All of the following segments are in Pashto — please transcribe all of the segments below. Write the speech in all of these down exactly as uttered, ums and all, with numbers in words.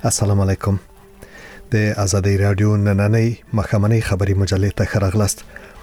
السلام علیکم. د آزادۍ رادیو نننۍ مخامنۍ خبري مجلې ته خراغلاست.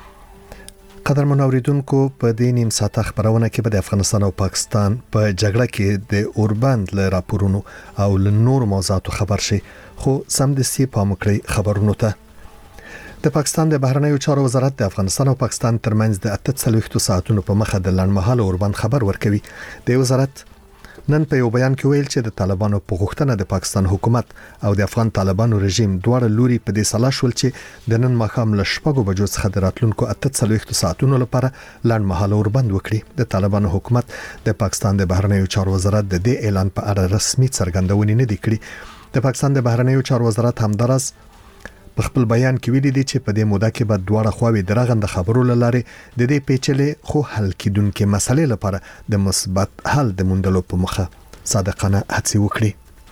قدرمن اوریدونکو، په دې نیم ساعته خبرونه کې به د افغانستان او پاکستان په جګړه کې د اوربند له راپورونو او له نور موضوعاتو خبر شي، خو سمدستي پام وکړئ خبرونو ته. د پاکستان د بهرنیو چارو وزارت د افغانستان او پاکستان ترمنځ د اته څلوېښت ساعتونو په مخه د لنډمهاله اوربند خبر ورکوي. د وزارت نن په یو بیان کې ویل چې د طالبانو په غوښتنه د پاکستان حکومت او د افغان طالبانو رژیم دواړه لوري په دې سلا شول چې د نن ماښام له شپږو بجو څخه د راتلونکو اته څلوېښت ساعتونو لپاره لنډمهاله اوربند وکړي. د طالبانو حکومت د پاکستان د بهرنیو چارو وزارت د دې اعلان په اړه رسمي څرګندونې نه دي کړې. د پاکستان د بهرنیو چارو وزارت همدارس په خپل بیان کې ویلي دي چې په دې موده کې به دواړه خواوې د رغنده خبرو لاره د دې پیچلې خو حل کیدونکې مسلې لپاره د مثبت حل د موندلو په مخه صادقانه هڅې وکړي.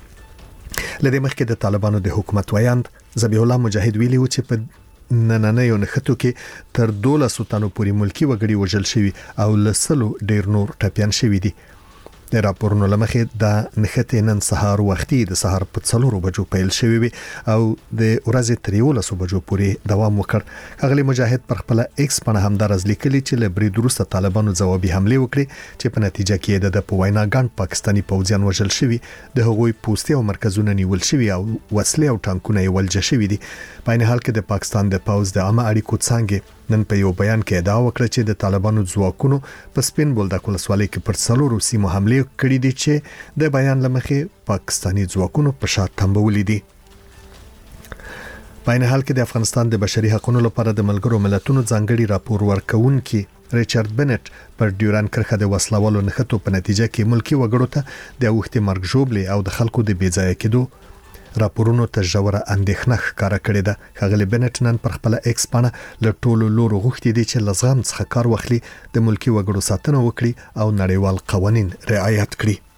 لدې مخکې د طالبانو د حکومت ویاند ذبیح الله مجاهد ویلي و چې په نننیو نښتو کې تر دولسو تنو پورې ملکی وګړي وژل شوي او لسلو ډیر نور ټپیان شوي دي. د راپورونو لمخې د نښتې نن سهار وختي د سهار په څلورو بجو پیل شوی وي او د ورځې تر یولسو بجو پورې دوام وکړ. ښاغلی مجاهد پر خپل ایکس باندې همدارز لیکلي چې له برید وروسته طالبانو ځوابي حمله وکړي چې په نتیجه کې د په وینا ګڼ پاکستاني پوځیان وژل شوي، د هغوی پوستي او مرکزونه نیول شوي او وسلې او ټانکونه یې ولجه شوي دي. په عین حال کې د پاکستان د پوځ د عامه اړیکو څانګې نن په یو بیان کې ادعا وکړه چې د طالبانو ځواکونو په سپین بولدک ولسوالۍ کې پر څلورو سیمو حمله کړې دي چې د بیان لمخې پاکستاني ځواکونو په شا تنبولې دي. په عین حال کې د افغانستان د بشري حقوقو لپاره د ملګرو ملتونو ځانګړي راپور ورکونکي ریچارډ بنټ پر ډیوران کرښه د وسلوالو نښتو په نتیجه کې ملکی وګړو ته د وختي مرګ ژوبلې او د خلکو د بیځایه کېدو راپورونو ته ژوره اندېښنه ښکاره کړې ده. ښاغلی بنټ نن پر خپل ایکس باندې له ټولو لورو غوښتي دي چې لزغم څخه کار واخلي، د ملکی وګړو ساتنه وکړي او نړیوال قوانین رعایت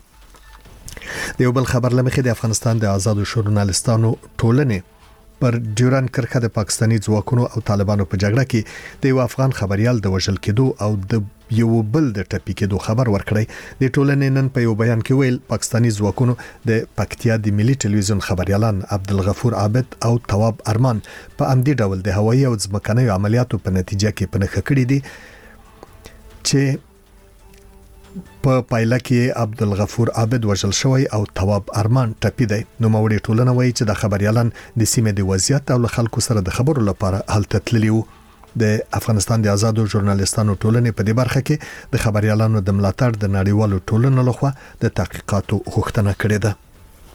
کړي. د یو بل خبر لمخې د افغانستان د آزادو ژورنالستانو ټولنې پر ډیوران کرښه د پاکستاني ځواکونو او طالبانو په جګړه کې د یو افغان خبريال د وژل کېدو او د یو بل د ټپي کېدو خبر ورکړی. د ټولنې نن په یو بیان کې ویل پاکستاني ځواکونو د پکتیا د ملي ټلویزیون خبريالان عبدالغفور عابد او تواب ارمان په امدي ډول د هوایي او ځمکني عملیاتو په نتیجه کې پنهخه کړی دي چې په پایله کې عبدالغفور عابد وژل شوی او تواب ارمان ټپي دی. نو موري ټولنه وایي چې د خبريالان د سیمې د وضعیت او خلکو سره د خبرو لپاره هلته تللی وو. د افغانستان د آزادو ژورنالستانو ټولنې په دې برخه کې د خبريالانو د ملاتړ د نړیوالو ټولنو لخوا د تحقیقاتو غوښتنه کړې ده.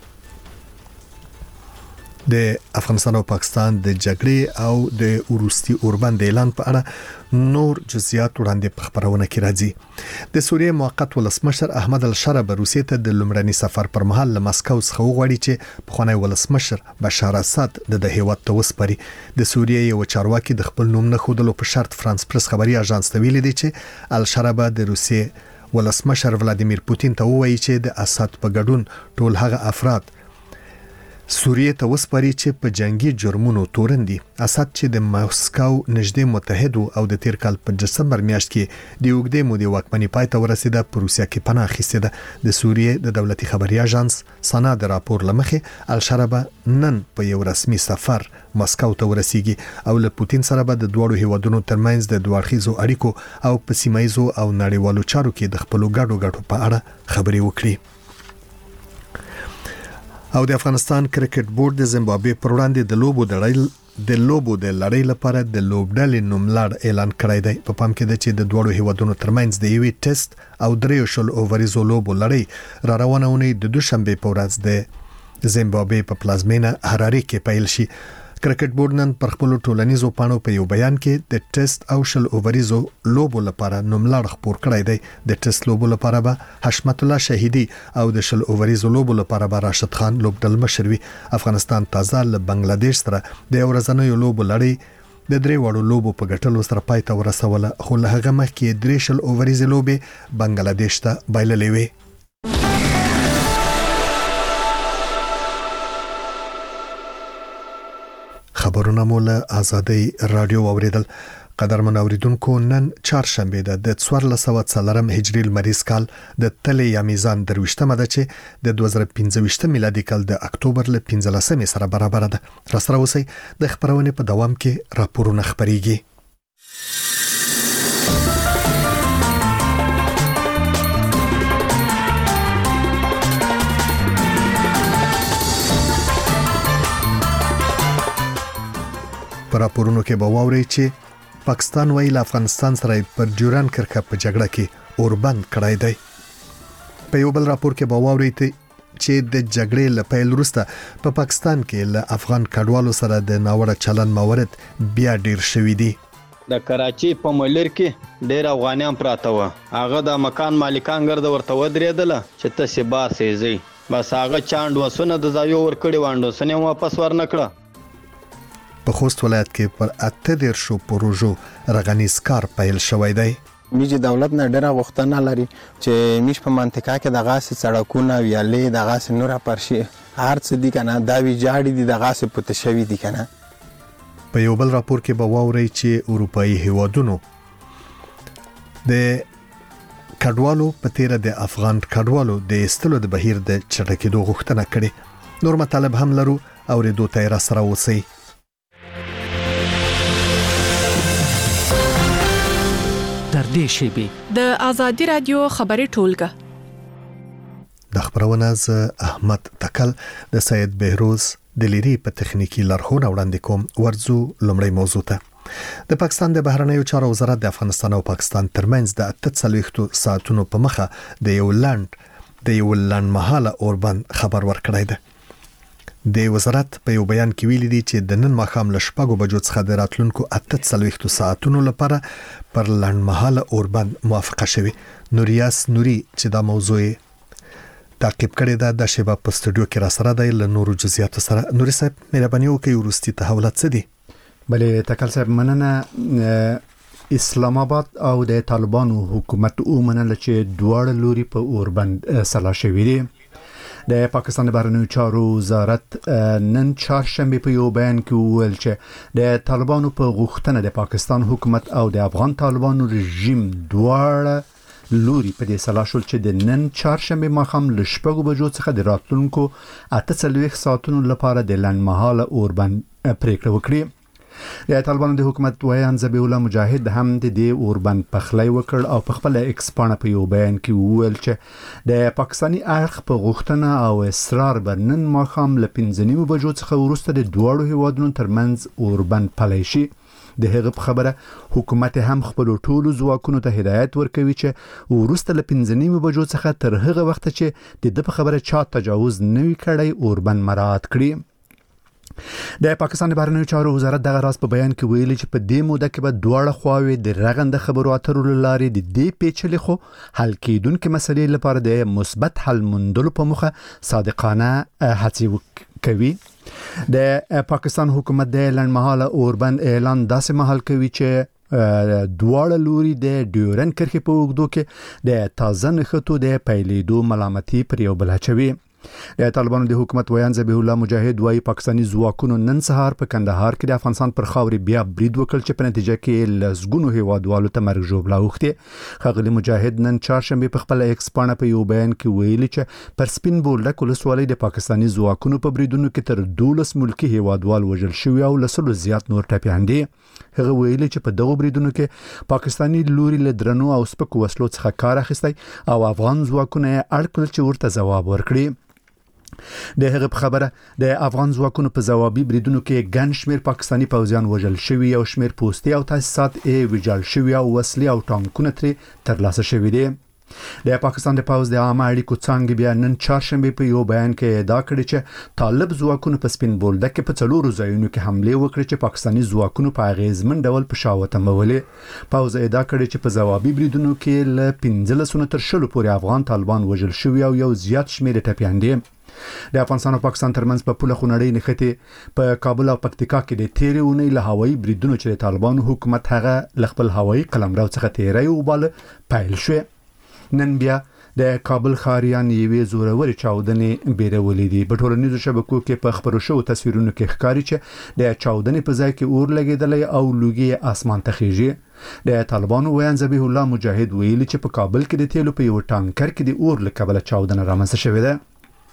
د افغانستان او پاکستان د جګړې او د وروستي اوربند اعلان په اړه نور جزئیات وړاندې په خبرونه کې راځي. د سوریې موقت ولسمشر احمد الشرا روسیې ته د لومړني سفر پر مهال له مسکو څخه وغواړي چې پخوانی ولسمشر بشار اسد د هیواد ته وسپاري. د سوریې یو چارواکي د خپل نوم نه خودلو په شرط فرانس پریس خبري اژانس ته ویلي دی چې الشرا د روسیې ولسمشر ولادیمیر پوتین ته وایي چې د اسد په ګډون ټول هغه افراد سوریې ته وسپاري چې په جنگي جرمونو تورن دي. اسد چې د مسکو نږدې متحد او د تیر کال په دسمبر میاشت کې د اوږدې مودې واکمنۍ پای ته ورسېده په روسیا کې پناه اخیستې ده. د سوریې د دولتي خبري اژانس سنا د راپور لمخې الشرا نن په یو رسمي سفر مسکو ته ورسیږي او له پوتین سره به د دوړو هیوادونو ترمنځ د دوړخیزو اړیکو او په سیمایزو او نړیوالو چارو کې د خپل ګډو ګډو په اړه خبري وکړي. او د افغانستان کرکټ بورډ د زیمبابوې پر وړاندې د لوبو د لړۍ د لوبو د لړۍ لپاره د لوبډلې نوملړ اعلان کړی دی. په پام کې ده چې د دوړو هیوادونو ترمنځ د یوې ټیسټ او دریو شل اووریزو لوبو لړۍ را روانه ونی د دوشنبه په ورځ د زیمبابوې په پلازمینه هراري کې پیل شي. کرکټ بورډ نن پر خپل ټولنیزو پاڼو په یو بیان کې د ټیسټ او شل اووریزو لوبو لپاره نوملړ خپور کړی دی. د ټیسټ لوبو لپاره به حشمت الله شهیدی او د شل اووریزو لوبو لپاره به راشد خان لوبډل مشر وي. افغانستان تازه له بنگلاديش سره د ورځنیو لوبو لړۍ د درې وړو لوبو په ګټلو سره پای ته ورسوله، خو له هغه مخکې درې شل اووریزو لوبې بنگلاديش ته بایللې وي. خبرونه مو له آزادۍ رادیو اوریدل. قدرمن اوریدونکو نن چهارشنبه ده د څوارلس سوه څلورم هجري لمریز کال د تلې یا میزان درویشتمه ده چې د دوه زره پنځه میلادي کال د اکتوبر له پنځلسمې سره برابر ده. را سره اوسئ د خبرونې په دوام کې راپورونه خبريږي. پر راپورونو کې به واورئ چې پاکستان ویل افغانستان سره پر ډیورن کرښه په جګړه کې اوربند کړای دی. په یو بل راپور کې به واورئ چې د جګړې له پیل وروسته په پا پاکستان کې له افغان کډوالو سره د ناوړه چلن موارد بیا ډیر شوي دي. د کراچي په مولر کې ډیر افغانان پراته و. هغه د مکان مالکان ګرځ ورته ودرېدله چې تاسو باسي زی بس هغه چاند وسونه د ځایو ور کړی واندو سنې واپس ورنکړه. په خوست ولایت کې پر اته دیرشو پروژو رغنیز کار پیل شوی دی. میج دولت نه ډیره غوښتنه لري چې میش په منطقه کې د غاس سړکونه ویالې د غاس نور پرشي هر څه دي کنه دا وی جاړي دي د غاس پته شوی دي کنه. په یو بل راپور کې به واورئ چې اروپאי هیوادونو د کډوالو په تیر د افغان کډوالو د استلو د بهیر د چټکېدو غوښتنه کړې. نور مطالب هم لرو او ردو تیر سره اوسئ. در دې شیبي د ازادي رادیو خبري ټولګه د خبرونه ز احمد تکل د سید بهروز د لری په تخنیکی لارښوونه وړاندې کوم. ورزو لومړی موضوع ته د پاکستان د بهرنیو چارو وزارت د افغانستان او پاکستان ترمنځ د اته څلوېښتو ساعتونو په مخه د یو لاند د یو لاند مهاله اوربند خبر ورکړی دی. د وزارت په یو بیان کې ویلي دي چې د نن ماښام له شپږو بجو څخه د راتلونکو اته څلوېښتو ساعتونو لپاره پر لاند مهاله اوربند موافقه شوې. نوریاس نوري چې دا موضوع تعقیب کړی دا د شیبه په استودیو کې را سره دی. له نورو جزئیاتو سره نوري صاحب مهرباني وکړئ ورستي تحولات څه دي؟ بلې تکل صاحب مننه. اسلام آباد او د طالبانو حکومت ومنل چې دواړه لوري په اوربند سلا شوي دي. د پاکستان د بهرنیو چارو وزارت نن چهارشنبه په یو بیان کې وویل چې د طالبانو په غوښتنه د پاکستان حکومت او د افغان طالبانو رژیم دواړه لوري په دې سلا شول چې د نن چهارشنبه ماښام له شپږو بجو څخه د راتلونکو اته څلوېښت ساعتونو لپاره د لنډمهاله اوربند پریکړه وکړي. د طالبانو د حکومت ویان ذبیح الله مجاهد هم د دې اوربند پخلی وکړ او په خپل ایکس پاڼه په یو بیان کې وویل چې د پاکستاني اړخ په غوښتنه او اصرار به نن ماښام له پنځه نیمو بجو څخه وروسته د دواړو هیوادونو ترمنځ اوربند پلی شي. د هغه په خبره حکومت هم خپل ټولو ځواکونو ته هدایت ورکوي چې وروسته له پنځه نیمو بجو څخه تر هغه وخت چې د د په خبره چا تجاوز نه وي کړی اوربند مراعات کړي. د پاکستان د بهرنیو چارو وزارت دغه راز په بیان کې ویلي چې په دې موده کې به دواړه خواوې د رغنده خبرو اترو لارې د دې پیچلې خو حل کېدونکې مسلې لپاره د مثبت حل موندلو په موخه صادقانه هڅې کوي. د پاکستان حکومت د لنډمهاله اوربند اعلان داسې مهال کوي چې دواړه لوري د ډیورن کرښې په اوږدو کې د تازه نښتو د پیلېدو ملامتي پر یو بل اچوي. د طالبانو د حکومت ویان ذبیح الله مجاهد وايي پاکستاني ځواکونو نن سهار په کندهار کې د افغانستان پر خاورې بیا برید وکړ چې په نتیجه کې لسګونو هیوادوالو ته مرګ ژوبلا اوښتې. ښاغلي مجاهد نن چهارشنبه په خپل ایکس پاڼه په یو بیان کې ویلي چې پر سپین بولدک ولسوالۍ د پاکستاني ځواکونو په بریدونو کې تر دولس ملکي هیوادوال وژل شوي او لسلو زیات نور ټپیان دي. هغه ویلي چې په دغه بریدونو کې پاکستاني لوري له درنو او سپکو وسلو څخه کار اخیستی او افغان ځواکونه یې اړ کړل چې ورته ځواب ورکړي. د هغه په خبره د افغان ځواکونو په ځوابي بریدونو کې ګڼ شمېر پاکستاني پوځیان وژل شوي او شمېر پوستې او تاسیسات یې ویجاړ شوي او وسلې او ټانکونه ترې ترلاسه شوي دي. د پاکستان د پوځ د عامه اړیکو څانګې بیا نن چهارشنبه په یو بیان کې ادعا کړې چې طالب ځواکونو په سپین بولدک کې په څلورو ځایونو کې حمله وکړه چې پاکستاني ځواکونو په اغیزمن ډول په شا وتمولې. پوځ ادعا کړې چې په ځوابي بریدونو کې له پنځلسو تر شلو پورې افغان طالبان وژل شوي او یو زیات شمېر ټپیان دي. د افغانستان او پاکستان ترمنځ په پوله خونړۍ نښتې په کابل او پکتیکا کې د تیرې اونۍ له هوایي بریدونو چې د طالبانو حکومت هغه ل خپل هوایي قلمرو څخه تیری وباله پیل شوې. نن بیا د کابل خاریان یوې زوروري چاودنې بیرولې دي. په ټولنیزو شبکو کې په خبرو شو تصویرونو کې ښکاري چې د چاودنې په ځای کې اور لګېدلی او لوګي اسمان ته خیږي. د طالبانو ویان ذبیح الله مجاهد ویلي چې په کابل کې د تیلو په یو ټانکر کې د اور له کبله چاودنه رامنځته شوې ده.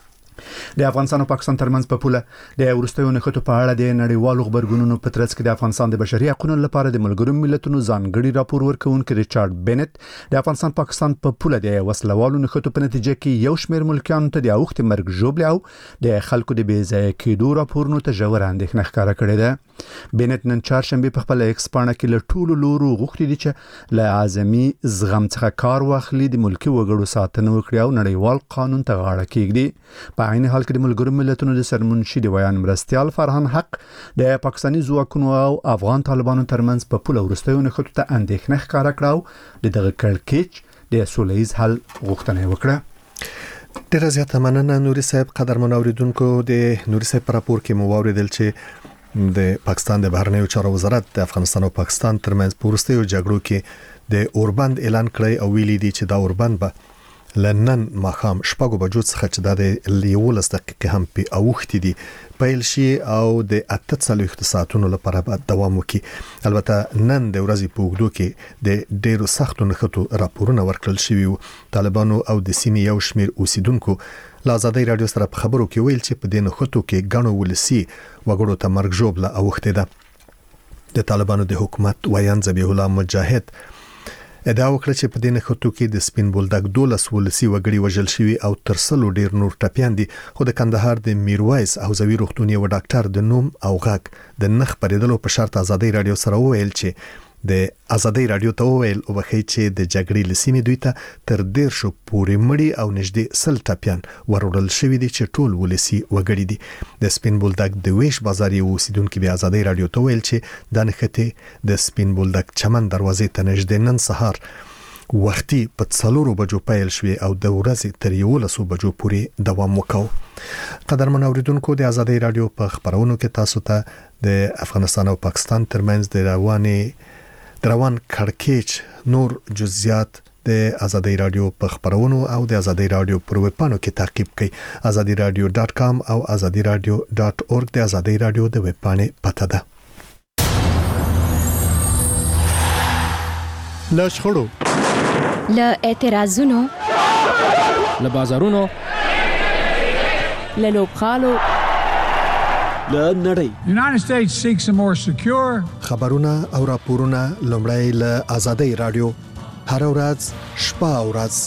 د افغانستان او پاکستان ترمنځ په پوله د وروستیو نښتو په اړه د نړیوالو خبرګونونو په ترڅ کې د افغانستان د بشري حقوقو لپاره د ملګرو ملتونو ځانګړي راپور ورکوونکي ریچارډ بینټ د افغانستان پاکستان په پوله د وسلوالو نښتو په نتیجه کې یو شمېر ملکیانو ته د اوښتې مرګ ژوبلې او د خلکو د بې ځایه کېدو راپورونو ته ژوره اندېښنه ښکاره کړې ده. بینټ نن چهارشنبه په خپل ایکس پاڼه کې له ټولو لورو غوښتي دي چې له اعظمي زغم څخه کار واخلي، د ملکي وګړو ساتنه وکړي او نړیوال قانون ته غاړه کېږدي. په عین حال کې د ملګرو ملتونو د سرمنشي د ویان مرستیال فرهان حق د پاکستاني ځواکونو او افغان طالبانو ترمنځ په پوله وروستیو نښتو ته اندېښنه ښکاره کړه او د دغه کړکېچ د سوله ییز حل غوښتنه وکړه. ډیره زیاته مننه نوري صاحب. قدرمن اوریدونکو، د نوري صاحب په راپور کې مو واوریدل چې د پاکستان د بهرنیو چارو وزارت د افغانستان او پاکستان ترمنځ په وروستیو جګړو کې د اوربند اعلان کړی او ویلي دي چې دا اوربند به لنن ماخام شپږو بجو څخه چې د یولس دقیقې هم په اوښتې دي پیل شي او د اته څلوېښت ساعتونو لپاره به دوام وکړي. البته نن د ورځې په اوږدو کې د ډېرو سختو نښتو راپورونه ورکړل شوي وو. طالبانو او د سیمې یو شمېر اوسیدونکو له ازادۍ راډیو سره په خبرو کې ویل چې په دې نښتو کې ګڼو ولسي وګړو ته مرګ ژوبله اوښتې ده. د طالبانو د حکومت ویان ذبیح الله مجاهد ادعا وکړه چې په دې نښتو کې د سپین بولدک دولس ولسي وګړي وژل شوي او تر سلو ډیر نور ټپیان دي. خو د کندهار د میرویس حوزوي روغتون یو ډاکټر د نوم او غږ د نخ پریدلو په شرط ازادۍ راډیو سره وویل چې د ازادۍ راډیو ته وویل او بخی چې د جګړې لسیمې دوی ته تر ډیر شو پورې مړي او نږدې سل ټپیان ورورل شوي دي چې ټول ولسي وګړي دي. د سپین بولدک د ویش بازار یو اوسیدونکو بیا ازادۍ راډیو ته ویل چې د نښتې د سپین بولدک چمن دروازې ته نږدې نن سهار وختي په څلورو بجو پیل شوې او د ورځې تر یولسو بجو پورې دوام وکاو. قدرمن اوریدونکو، د ازادۍ راډیو په خبرونو کې تاسو ته د افغانستان او پاکستان ترمنځ د روانې روان کړکېچ نور جزئیات د ازادۍ راډیو په خبرونو او د ازادۍ راډیو پر ویبپاڼو کې تعقیب کړئ. ازادي راډیو ډاټ کام او ازادي راډیو ډاټ اورګ د ازادۍ راډیو د ویبپاڼې پته ده. له شخړو، له اعتراضونو، له بازارونو، له لوبغالو، له نړۍ. United States seeks a more secure خبرونه او راپورونه لومړی له ازادۍ راډیو هر ورځ شپه او ورځ.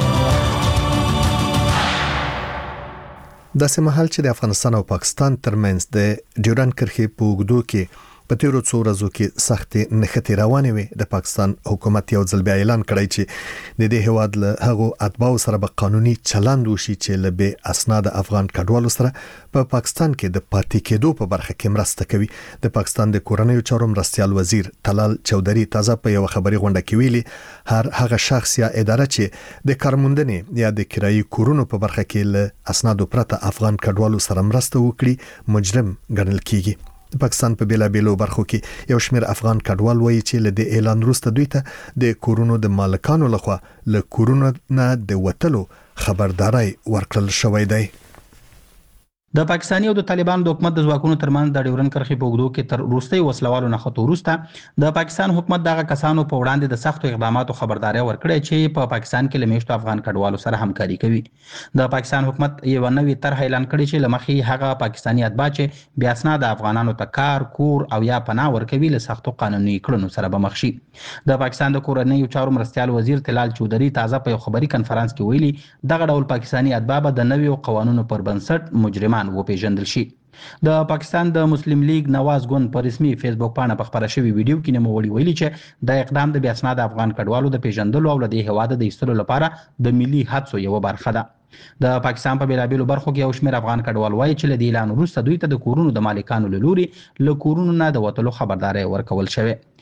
داسې مهال چې د افغانستان او پاکستان ترمنځ د ډیورنډ کرښې په اوږدو کې په تیرو څو ورځو کې سختې نښتې روانې وي، د پاکستان حکومت یو ځل بیا اعلان کړی چې د دې هیواد له هغو اتباعو سره به قانوني چلند وشي چې له بې اسناد افغان کډوالو سره په پاکستان کې د پاتې کېدو په برخه کې مرسته کوي. د پاکستان د کورنیو چارو مرستیال وزیر طلال چودري تازه په یو خبري غونډه کې ویلي هر هغه شخص یا اداره چې د کارموندنې یا د کرایي کورونو په برخه کې له اسنادو پرته افغان کډوالو سره مرسته وکړي مجرم ګڼل کیږي. د پاکستان په بیلابیلو برخو کې یو شمېر افغان کډوال وایي چې له دې اعلان وروسته دوی ته د کورونو د مالکانو لخوا له کورونو نه د وتلو خبرداري ورکړل شوې ده. د پاکستاني او د طالبانو د حکومت د ځواکونو ترمنځ د ډیورنډ کرښې په اوږدو کې تر وروستۍ وسلوالو نښتو وروسته د پاکستان حکومت دغه کسانو په وړاندې د سختو اقداماتو خبرداري ورکړې چې په پاکستان کې له میشتو افغان کډوالو سره همکاري کوي. د پاکستان حکومت یو نوې طرح اعلان کړی چې لمخې هغه پاکستاني اتباع چې بیا اسناد افغانانو ته کار، کور او یا پناه ورکوي له سختو قانوني کړنو سره به مخ شي. د پاکستان د کورنیو چارو مرستیال وزیر طلال چودري تازه په یو خبري کنفرانس کې ویلي دغه ډول پاکستاني اتباع به د نویو قوانینو پر بنسټ مجرمان وپیژندل شي. د پاکستان د مسلم لیگ نواز ګوند په رسمي فیسبوک باندې په خبره شوی ویډیو کې نوموړي ویلي چې د اقدام د بیا اسناد افغان کډوالو د پیژندلو او له هیواده د ایستلو لپاره د ملي هڅو یو برخه ده. د پاکستان په بیلابیلو برخو کې یو شمېر افغان کډوال وایي چې له دې اعلان وروسته دوی ته د کورونو د مالکانو له لوري له کورونو نه د وتلو خبرداري ورکول شوې.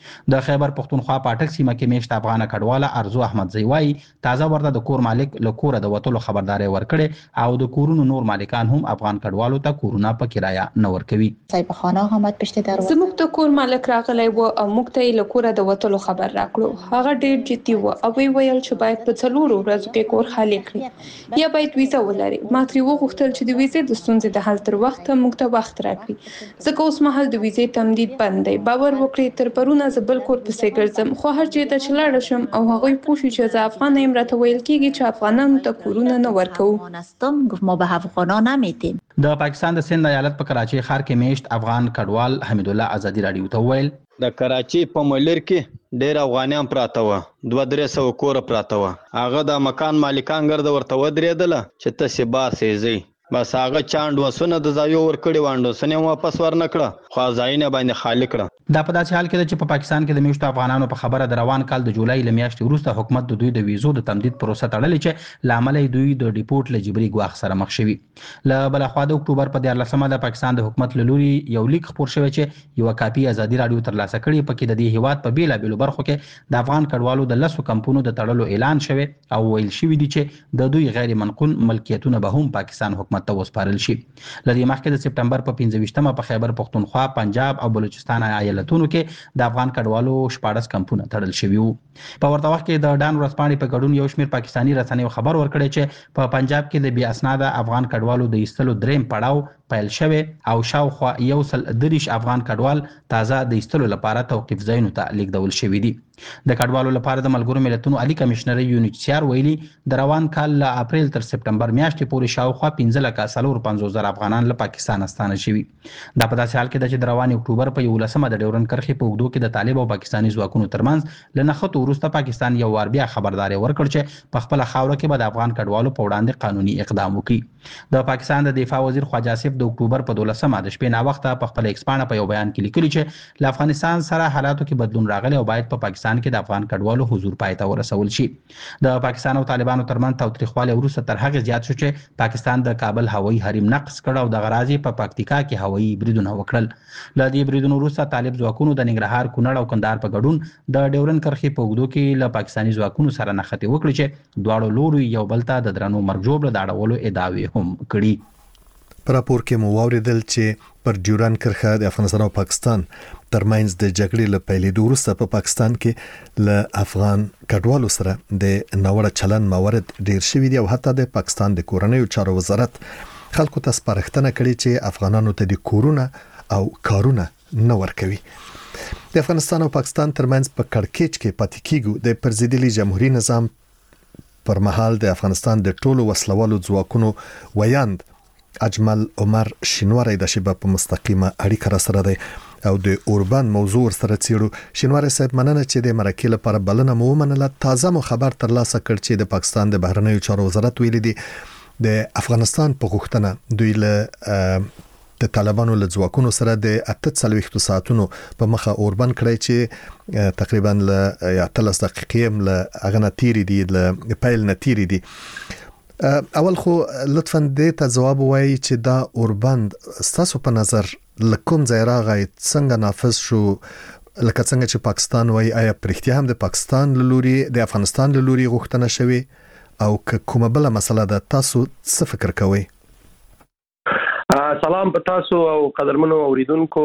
د خیبر پښتونخوا پاټک سیمه کې میشت افغان کډواله ارزو احمدزی وایي تازه ورته د کور مالک له کوره د وتلو خبرداري ورکړي او د کورونو نور مالکان هم افغان کډوالو ته کورونه په کرایه نه ورکوي. صاحب خانه آمد پشت دروازه زموږ د کور مالک راغلی و او موږ ته له کوره د وتلو خبر راکړو. هغه ډیر جدي و او وی ویل چې باید په څلورو ورځو کې کور خالي کړي یا باید ویزه ولري. ما ترې وغوښتل چې د ویزې د ستونزې د حل تر وخته موږ ته وخت راکړي ځکه اوس مهال د ویزې تمدید بند دی. باور وکړئ تر پرونه زه بل کور پسې ګرځم خو هر چېرته چې لاړه شم او هغوی پوه شي چې زه افغان یم راته ویل کېږي چې افغانانو ته کورونه نه ورکوو. ما به افغانان نمیدیم. د پاکستان د سند ایالت په کراچۍ ښار کې میشت افغان کډوال حمید الله ازادي راډیو ته وویل د کراچۍ په ملر کې ډیر افغانان پراته و دوه درې سوه کوره پراته و. هغه د مکان مالکان ګرده ورته ودرېدله چې تاسې باسئ ځئ بس هغه چاند وسونه د ځایو ورکړي وانډوسونه واپس ورنکړه خو ځایونه باندې خالی کړه. دا په داسې حال کې ده چې په پاکستان کې د میشتو افغانانو په خبره د روان کال د جولای له میاشتې وروسته حکومت د دوی د ویزو د تمدید پروسه تړلې چې له امله دوی د ډیپورټ له جبري ګواښ سره مخ شوي. له بله خوا د اکتوبر په دیارلسمه د پاکستان د حکومت له لوري یو لیک خپور شوی چې یوه کاپي ازادي راډیو ترلاسه کړې پکې د دې هیواد په بېلابېلو برخو کې د افغان کډوالو د لسو کمپونو د تړلو اعلان شوی او ویل شوي دي چې د دوی غیر منقول ملکیتونه به هم پاکستان حکومت ته وسپارل شي. له دې مخکې د سپټمبر په پنځه ویشتمه په خیبر پښتونخوا پنجاب او بلوچستان ایالتونو کې د افغان کډوالو شپاړس کمپونه تړل شوي وو. په ورته وخت کې د ډان ورځپاڼې په ګډون یو شمېر پاکستاني رسنیو خبر ورکړی چې په پنجاب کې د بې اسناده افغان کډوالو د ایستلو دریم پړاو پیل شوی او شاوخوا یو سل دېرش افغان کډوال تازه د ایستلو لپاره توقیف ځایونو ته لیږدول شوي دي. د کډوالو لپاره د ملګرو ملتونو عالی کمشنر یونیچسیار ویلي د روان کال له اپریل تر سپټمبر میاشتې پورې شاوخوا پنځه لکه څلور پنځوس زره افغانان له پاکستان ستانه شوي. دا په داسې حال کې ده چې د روان اکتوبر په یولسمه د ډیورنډ کرښې په اوږدو کې د طالب او پاکستاني ځواکونو ترمنځ له نښتو وروسته پاکستان یو وار بیا خبرداری ورکړ چې په خپله خاوره کې به د افغان کډوالو په وړاندې قانوني اقدام وکړي. د پاکستان د دفاع وزیر خواجه آصف د اکتوبر په دولسمه د شپې ناوخته په خپله ایکس پاڼه په یو بیان کې لیکلي چې له افغانستان سره حالاتو کې بدلون راغلی او باید په پاکستان کې د افغان کډوالو حضور پای ته ورسول شي. د پاکستان او طالبانو ترمنځ تاوتریخوالی وروسته تر هغې زیات شو چې پاکستان د کابل هوایي حریم نقض کړ او دغه راز یې په پکتیکا کې هوایي بریدونه وکړل. له دې بریدونو وروسته طالب ځواکونو د ننګرهار کونړ او کندهار په ګډون د ډیورنډ کرښې په اوږدو کې له پاکستاني ځواکونو سره نښتې وکړي چې دواړو لورو یو بل ته د درنو مرګ ژوبله د اړولو ادعاوې هم کړي. په راپور کې مو واوریدل چې پر ډیورنډ کرښه د افغانستان او پاکستان ترمنځ د جګړې له پیلېدو وروسته په پاکستان کې له افغان کډوالو سره د ناوړه چلند موارد ډیر شوي دي او حتی د پاکستان د کورنیو چارو وزارت خلکو ته سپارښتنه کړې چې افغانانو ته د کورونه او کارونه نه ورکوي. د افغانستان او پاکستان ترمنځ په کړکېچ کې پاتې کیږو د پرزیدلي جمهوریت نظام پر مهال د افغانستان د ټولو وسلوالو ځواکونو ویاند اجمل عمر شینواری د شباب په مستقیمه اړیکه را سره دی او د اوربند موضوع سره چیرو. شینواری صاحب مننه چې د مرکې لپاره بلنه مو ومنله. تازه مو خبر ترلاسه کړ چې د پاکستان د بهرنیو چارو وزارت ویلي دی د افغانستان په غوښتنه دوی له د طالبانو له ځواکونو سره د اته څلوېښتو ساعتونو په مخه اوربند کړی چې تقریبا له اتلس دقیقې له هغه نه تیرې دي له پیل نه تیرې دي. اول خو لطفاً دې ته ځواب وایي چې دا اوربند ستاسو په نظر له کوم ځای راغی، څنګه نافذ شو، لکه څنګه چې پاکستان وایي آیا په رښتیا هم د پاکستان له لوري د افغانستان له لوري غوښتنه شوې او که کومه بله مسله ده تاسو څه فکر کوئ؟ سلام په تاسو او قدرمنو اوریدونکو.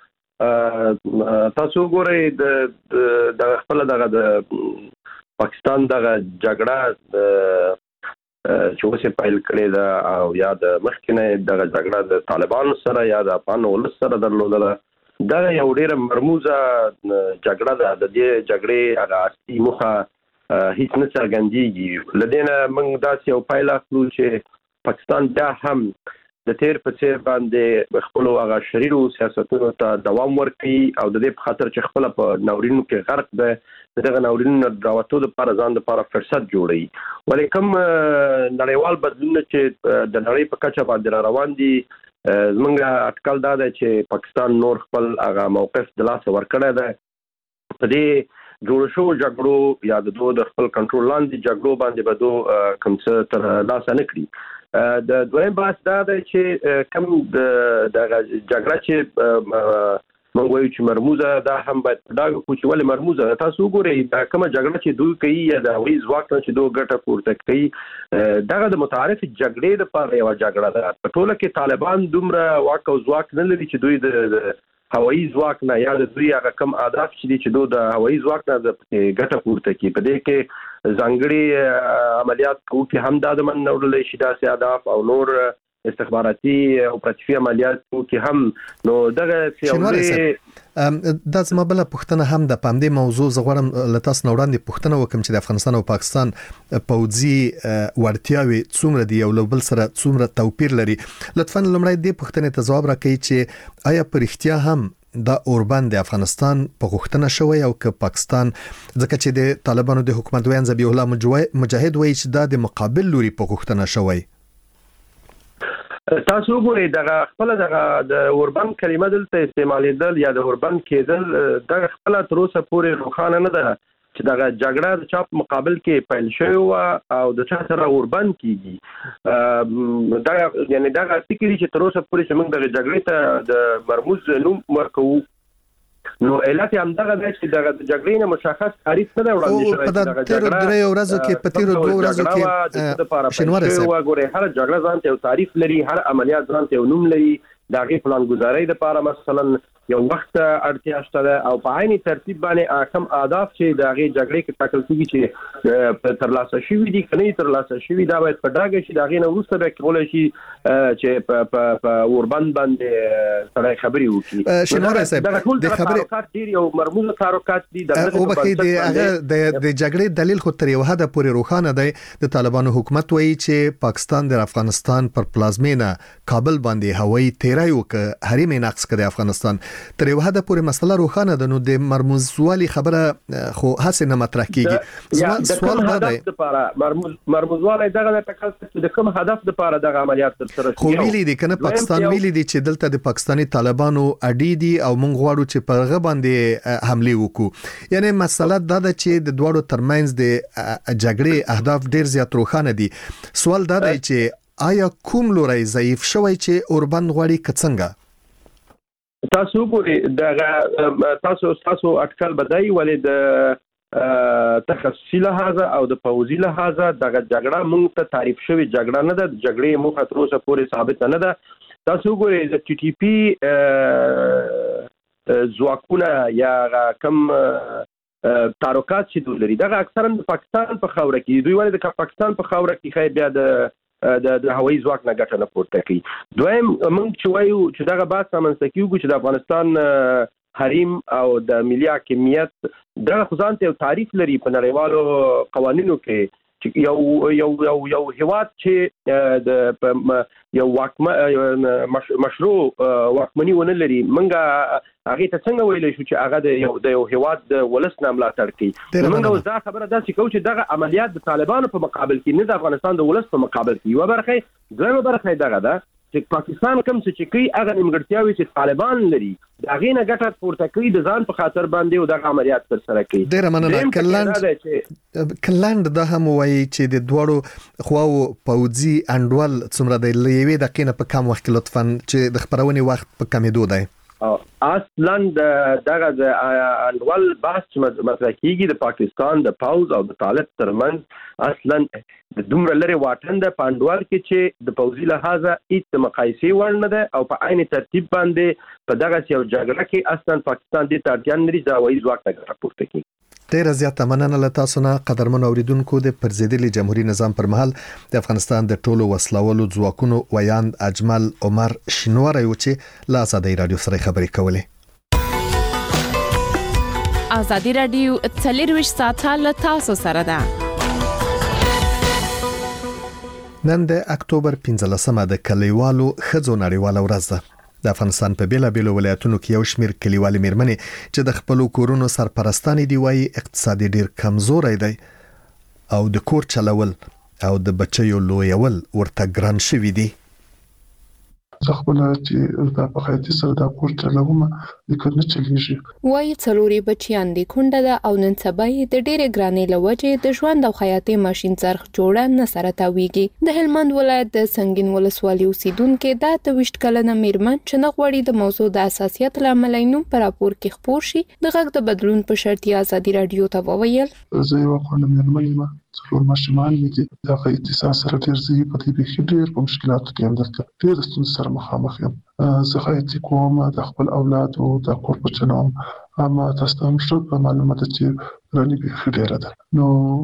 تاسو ګورئ د خپل دغه د پاکستان دغه جګړه چې اوس پیل کړې ده او یا د مخکنه دغه جګړه د طالبانو سره یا د افغان ولس سره درلودله، دا یو ډیره مرموزه جګړه ده. د دې جګړې هغه اصلي موخه هیڅ نه څرګندېږي. له دې نه موږ داسې یو پایله اخلو چې پاکستان بیا هم د تیر په څیر باندې خپلو هغه شریرو سیاستونو ته دوام ورکړي او د دې په خاطر چې خپله په ناورینو کې غرق ده دغه ناورینو نه راوتو دپاره ځان دپاره فرصت جوړوي. ولې کوم نړیوال بدلونونه چې د نړۍ په کچه باندې را روان دي، زموږ اټکل دا دی چې پاکستان نور خپل هغه موقف د لاسه ورکړی دی. په دې جوړ شوو جګړو یا د دوه د خپل کنټرول لاندې جګړو باندې به دوه کوم څه تر لاسه نه کړي. د دویم بحث دا دی چې کوم د جګړه چې موږ وایو چې مرموزه دا هم باید په ډاګه کو چې ولې مرموزه تاسو وګورئ دا کومه جګړه چې دوی کوي یا د هوایي ځواک نه چې دوی ګټه پورته کوي دغه د متعارف جګړې لپاره یو جګړه ده په ټوله کې طالبان دومره واک او ځواک نه لري چې دوی د هوایي ځواک نه یا د دوی هغه کم اهداف چې دي چې دوی د هوایي ځواک نه د ګټه پورته کوي په دې کې ځانګړي عملیات کوي هم د من نورل شي داسې اهداف او نور استخباراتي او پراتیفي عملیات کوي هم نو دغه څه د زما بل پښتنه هم د پامدې موضوع زغورم لتاس نوړاندې پښتنه وکم چې د افغانستان او پاکستان پوځي ورتیاوي څومره دی او بل سره څومره توپیر لري لطفا لمړی دې پښتنه ته جواب راکړئ چې آیا پر اختیا هم د اوربند د افغانستان په غوښتنه شوی او که پاکستان ځکه چې د طالبانو د حکومت ویان ذبیح الله مجاهد وایي چې دا د مقابل لوري په غوښتنه شوی تاسو وګورئ دغه خپل دغه د اوربند کلمه دلته استعمالیدل یا د اوربند کېدل دغه خپل تر اوسه پورې روښانه نه ده چې دغه جګړه د چا په مقابل کې پیل شوی او د چا سره اوربند کیږي دا یعنی دغه فکر چې تر اوسه پورې چې موږ دغه جګړې ته د مرموز نوم ورکوو نو علت هم دغه دی چې دغه جګړې نه مشخص تعریف نه وړاندې شوی دغه جګړه درې ورځو کې په تیر دوه ورځو کې شنواره سره وګورئ هر جګړه ځان ته تعریف لري هر عملیات ځان ته نوم لري دغه پلان گزارۍ لپاره مثلا یو وخت اړتیا شته او په عیني ترتیب باندې اهم اهداف چې دغه جګړې کې ټاکل کیږي چې تر لاسه شوی دي کني تر لاسه شوی دا باید په ډاګه شي دغه نو وروسته به کول شي چې په په اوربند باندې سره خبري وکړي شنواره صاحب د خبرې ډیر یو مرموزه تاروکات دي د او بخې د هغه د جګړې دلیل خو تر یو حد پورې روښانه دی د طالبانو حکومت وایي چې پاکستان د افغانستان پر پلازمینه کابل باندې هوایي تیرای وک حریم نقص کړي افغانستان تر یو حد پورې مسله روښانه ده نو د مرموزوالي خبره خو هڅه نه مطرح کیږي سوال دا دی لپاره مرموز مرموزوالي دغه تکل چې د کوم هدف لپاره دغه عملیات تر سره خو ویلي دي کنه پاکستان ویلي دي چې دلته د پاکستاني طالبانو اډي دي او موږ غواړو چې په هغه باندې حمله وکړو یعنی مسله دا ده چې د دوړو ترمنځ د جګړې اهداف ډیر زیات روښانه دي سوال دا دی چې آیا کوم لوري ضعیف شوی چې اوربند غواړي کڅنګه تاسو ګورئ دغه تاسو تاسو اټکل بدای ولې د تخصصي لحاظه او د پوځي لحاظه دغه جګړه موږ ته تعریف شوی جګړه نه ده جګړې موږ تر اوسه پورې ثابت نه ده تاسو ګورئ د ټي ټي پی ځواکونه یا کم تاروکات چې دوی لري دغه اکثرا د پاکستان په خاوره کې دوی ولې د پاکستان په خاوره کې خای بیا د د د هوایي ځواک نه ګټه نه پورته کوي دویم موږ چې وایو چې دغه بحث رامنځته کیږي چې د افغانستان حریم او د ملي حاکمیت دغه خزان ته تعریف لري په نړیوالو قوانینو کې چې یو یو یو یو هیواد چې د یو واکمن مشروع واکمنی ونه لري منګه هغه ته څنګه ویل شو چې هغه د یو د یو هیواد د ولس نه ملاتړ کوي موږ دا خبره ده چې کوم چې دغه عملیات د طالبانو په مقابل کې نه د افغانستان د ولس په مقابل کې یو برخه دویمه برخه دغه ده چې پاکستان کوم څه کوي هغه نیمګړتیاوي چې طالبان لري دغه نه ګټه پورته کوي د ځان په خاطر باندې او دغه عملیات تر سره کوي ډیر مننه کلند کلند د هم وایي چې د دوړو خواو پوځي انډول څومره د لیوي دقیقه په کم وخت لطفا چې د خبرونې وخت په کمیدو دی اصلا دغه د انډول بحث مطرح کیږي د پاکستان د پاوز او د طالب ترمنځ اصلا د دومره لري واټن د پاندوال کې چې د پوزي لحاظه هیڅ مقایسې ور نه ده او په عین ترتیب باندې په دغه یو جګړه کې اصلا پاکستان د ترجان لري دا وایي ځواک ته راپورته کوي ډیر زیات مننه له تاسو نه قدرمن اوریدونکو د پرزیدلي جمهوریت نظام پر مهال د افغانستان د ټولو وسلوالو ځواکونو ویاند اجمل عمر شینواری و چې له آزادۍ رادیو سره خبرې کولې آزادۍ رادیو څلرویشت ساعته له تاسو سره ده نن د اکتوبر پنځلسمه د کلیوالو ښځو نړیواله ورځ ده د افغانستان په بیلابیلو ولایتونو کې یو شمېر کلیوالي میرمنې چې د خپلو کورونو سرپرستانې دي وایي اقتصادي ډیر کمزوری دی او د کور چلول او د بچیو لویول ورته ګران شوي دي زه خپل چې دا په خیاطي سره دا کور چلوم لیکل نه چلیږي. وایي څلوري بچیان دي کونډه ده او نن سبا یې د ډېرې ګرانۍ له وجې د ژوند او خیاطي ماشین څرخ جوړه نه سره تاویږي. د هلمند ولایت د سنگین ولسوالۍ اوسیدونکو د اته ویشت کلنه میرمن چې نه غواړي د موضوع د حساسیت له امله نوم په راپور کې خپور شي د غږ د بدلون په شرط یې ازادي رادیو ته وویل. زه یو کونډه میرمن یم، څلور ماشومان مې دي. دغه اتصال سره ډېر زه په دې کې ډېر په مشکلاتو کې یم، دلته ډېر ستونزې سره مخامخ یم. زه خیاطي کوم، د خپل اولاد او د کور په چلوم. اما تاسو ته هم ښه معلومه ده چې رانی بیخي ډېره ده. نو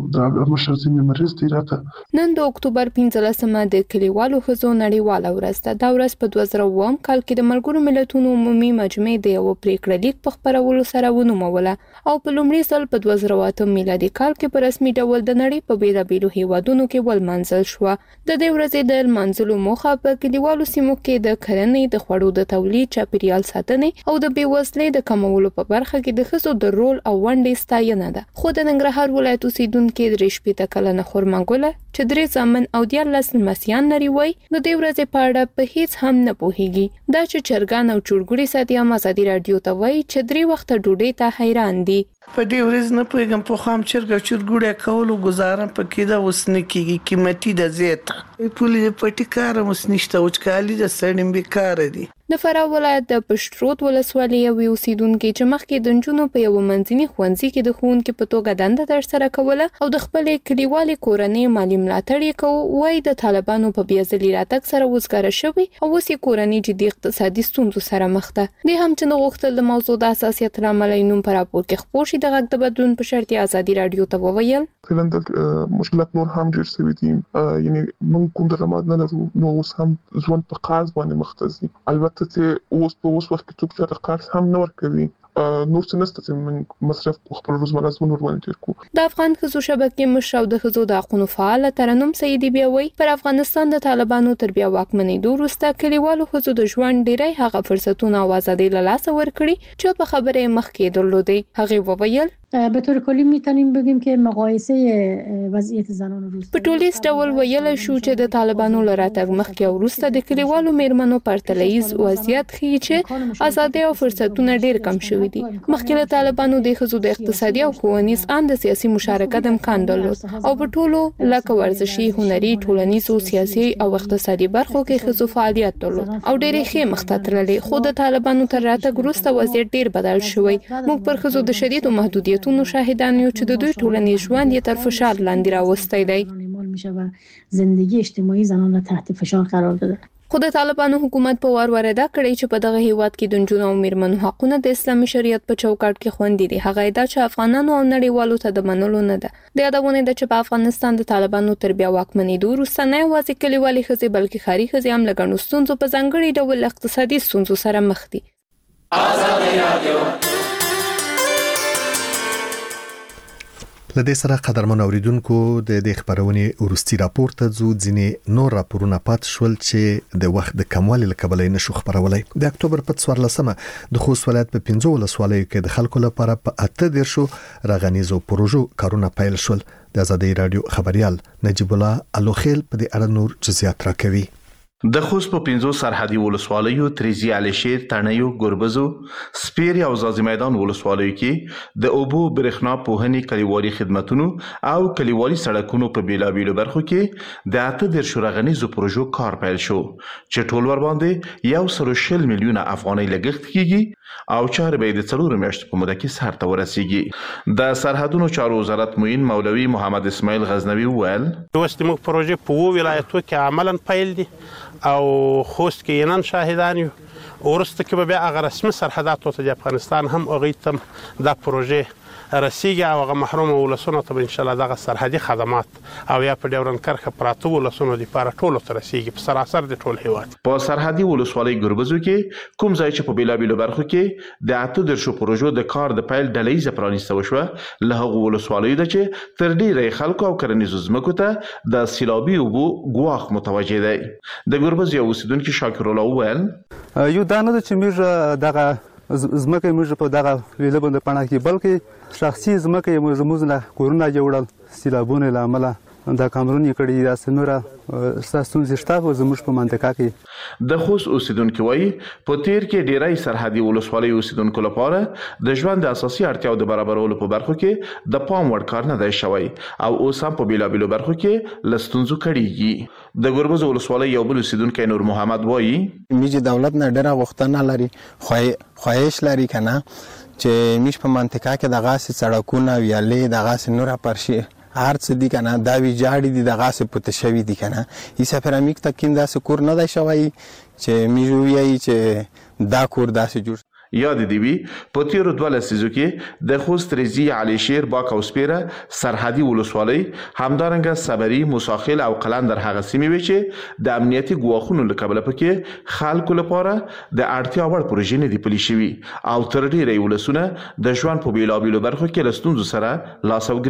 د مشر ځینې مریض دی راته. نن د اکتوبر پنځلسمه د کلیوالو ښځو نړیواله ورځ ده. دا ورځ په دوه زره اووم کال کې د ملګرو ملتونو عمومي مجمع د یو پریکړه لیک په خپرولو سره ونوموله او په لومړي ځل په دوه زره اته میلادي کال کې په رسمي ډول د نړۍ په بیلابیلو هیوادونو کې ولمانځل شوه. د دې ورځې د لمانځلو موخه په کلیوالو سیمو کې د کرنې، د خوړو د تولید، چاپیریال ساتنې او د بېوزلۍ د کمولو په برخه کې د ښځو د رول او ونډې ستاینه ده. خو د ننګرهار ولایت اوسیدونکو درې شپېته کلنه خرما ګله چې درې زامن او دیارلس لمسیان لري وایي د دې ورځې په اړه په هیڅ هم نه پوهیږي. دا چې چرګان او چورګوړي ساتي هم ازادي رادیو ته وایي چې درې وخته ډوډۍ ته حیران دي. په دې ورځ نه پوهیږم په خام چرګ او چورګوړي کولو گزارم پکې دا اوس نه کیږي، قیمتي د زیات پولې پټی کار اوس نشته، وچکالي د سړیم بیکاره دي. د فراه ولایت د پشترود ولسوالۍ یو اوسیدونکو چې مخکې د نجونو په یو منځني ښوونځي کې د ښوونکو په توګه دنده ترسره کوله او د خپلې کلیوالې کورنۍ مالي ملاتړ یې کوو، وایي د طالبانو په بیځلي راتګ سره وزګاره شوی او اوس یې کورنۍ جدي اقتصادي ستونزو سره مخ ده. دې هم چې نه غوښتل د موضوع د حساسیت له امله نوم په راپور کې خپور شي د غږ د بدلون په شرط یې ازادي رادیو ته وویل. کله مشکلات نور هم ډېر شوي دي، یعنی موږ کوم درآمد نه لرو، نو اوس هم ژوند په قرض باندې مخ ته ځي. البته چې اوس په اوس وخت کې څوک چې د قرض هم نه ورکوي، نور څه نشته چې موږ مصرف خپل روزمره ژوند ورباندې تیر کړو. د افغان ښځو شبکې مشر او د ښځو د حقوقو فعال ترنم سیدي بیا وایي پر افغانستان د طالبانو تر بیا واکمنېدو وروسته کلیوالو ښځو د ژوند ډېری هغه فرصتونه او ازادۍ له لاسه ورکړي چې په خبره یې مخکې درلودې. هغې وویل به طور کلی میتونیم بگیم که مقایسه وضعیت زنان روز په ټولیز ډول ویل شو چې د طالبانو له راتګ مخکې او وروسته د کلیوالو میرمنو پرتلیز وضعیت ښیي چې ازادۍ او فرصتونه ډېر کم شوي دي. مخکې له طالبانو د ښځو د اقتصادي او ښوونیز ان د سیاسي مشارکت امکان درلود او په ټولو لکه ورزشي، هنري، ټولنیزو، سیاسي او اقتصادي برخو کې ښځو فعالیت درلود او ډېرې ښې مخته تللې. خو د طالبانو تر راتګ وروسته وضعیت ډېر بدل شوی. موږ پر ښځو د شدید محدودیت نو شاهدان یو چې د دوی ټولنیز ژوند یې تر فشار لاندې راوستی دی. زندگی اجتماعي زنان را تحت فشار قرار داده. خو د طالبانو حکومت په وار ورده کړی چې په دغه هیواد کې د نجونو او میرمنو حقونه د اسلامي شریعت په چوکاټ کې خوندي دي. هغه دا چې افغانانو او نړیوالو ته د منلو نه ده. د یادونه ده چې په افغانستان د طالبانو تر بیا واکمنېدو وروسته نه یوازې کلیوالي ښځې بلکې ښاري ښځې هم له ګڼو ستونزو په ځانګړي ډول اقتصادي ستونزو سره مخ دي. لدې سره قدرمن اوریدونکو د دې خبرونې ورستي راپور ته ځو. ځینې نور راپورونه پات شول چې د وخت د کموالي لکبلې نشو خبرولای. د اکتوبر په څوارلسمه د خوست ولایت په پنځو ولسوالیو کې د خلکو لپاره په اته دیرشو رغنیزو پروژو کارونه پیل شول. د ازادي رادیو خبريال نجیب الله الوخیل په دې اړه نور جزئیات راکوي. د خوست په پنځو سرحدي ولسوالیو تریزی علشیر، تڼیو، ګربزو، سپیر او زازي میدان ولسوالیو کې د اوبو، برېښنا، پوهنې، کلیوالي خدماتونو او کلیوالي سړکونو په بیلابیلو برخو کې د اته دیرشو رغنیزو پروژو کار پیل شو چې ټول ور باندې یو سل شل میلیونه افغانۍ لګښت کیږي او چارې به د څلورو میاشتو په موده کې سرته ورسیږي. د سرحدونو چارو وزارت معین مولوي محمد اسماعیل غزنوي وویل اوس موږ پروژې په وو ولایتو کې عملاً پیل دي او خوست کې نن شاهدان یو. ورسته کې به بیا هغه رسمي سرحدات ته د افغانستان هم هغه تم د پروژې رسیږي او هغه محروم ولسونو ته ان شاء الله دغه سرحدي خدمات او یا په ډیورن کرخه پراته ولسونو لپاره ټولو ته رسیږي په سراسر د ټول هیواد. په سرحدي ولسوالۍ ګربزو کې کوم ځای چې په بیلابیلو برخو کې د اته دیرشو پروژو د کار د پیل ډلهیزه پرانیسته وشوه له هغو ولسوالیو ده چې تر ډیره خلکو او کرنیزو ځمکو ته د سیلابي اوبو ګواښ متوجه دی. د ګربز یو اوسیدونکي شاکر الله وویل یو دا نه چې موږ دغه زمکه موږ په دغه ویله باندې پڼه کې بلکې شخصي زمکه موږ موږ نه کورونه جوړل سیلابونه لامل د کامرون یې کړي داسې نوره ستونزې شته خو زموږ په منطقه کې د خوست اوسیدونکو وایي په تیر کې ډیری سرحدي ولسوالیو اوسیدونکو لپاره د ژوند د اساسي اړتیاو د برابرولو په برخو کې د پام وړ کار نه دی شوی او اوس هم په بیلابیلو برخو کې له ستونزو کړیږي د ګربز ولسوالۍ یو بل اوسیدونکی نور محمد وایي میج دولت نه ډیره غوښتنه لري خواهش لري کنه چې میش په منطقه کې د غاسې سړکونه ویالې د غاسې نوره پرشي هر څه دي کنه دا ویجاړي دي د غاسې پته شوي دي کنه ایسه پرامیک تکین داسې کور نه دی شوی چې میجو ویایي چې دا کور داسې جوړ یاد دی وی په تیرو دوه لسیزو کې د خوست ریزي علي شیر باک او سپیره سرحدي ولسوالۍ همدارنګه صبري موساخیل او قلندر هغه سیمې وي چې د امنیتي ګواښونو له کبله پکې خلکو لپاره د اړتیا وړ پروژې نه دي پلي شوي او تر ډیره ولسونه د ژوند په بیلابیلو برخو کې له ستونزو سره لاس او